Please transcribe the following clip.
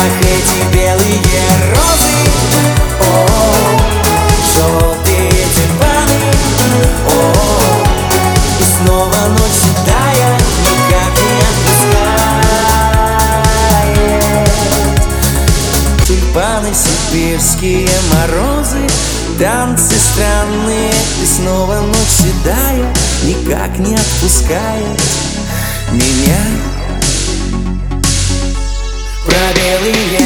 Ах, эти белые розы, о, желтые тюльпаны, о, и снова ночь седая никак не отпускает. Тюльпаны, сибирские морозы, танцы странные, и снова ночь седая никак не отпускает меня. Про белые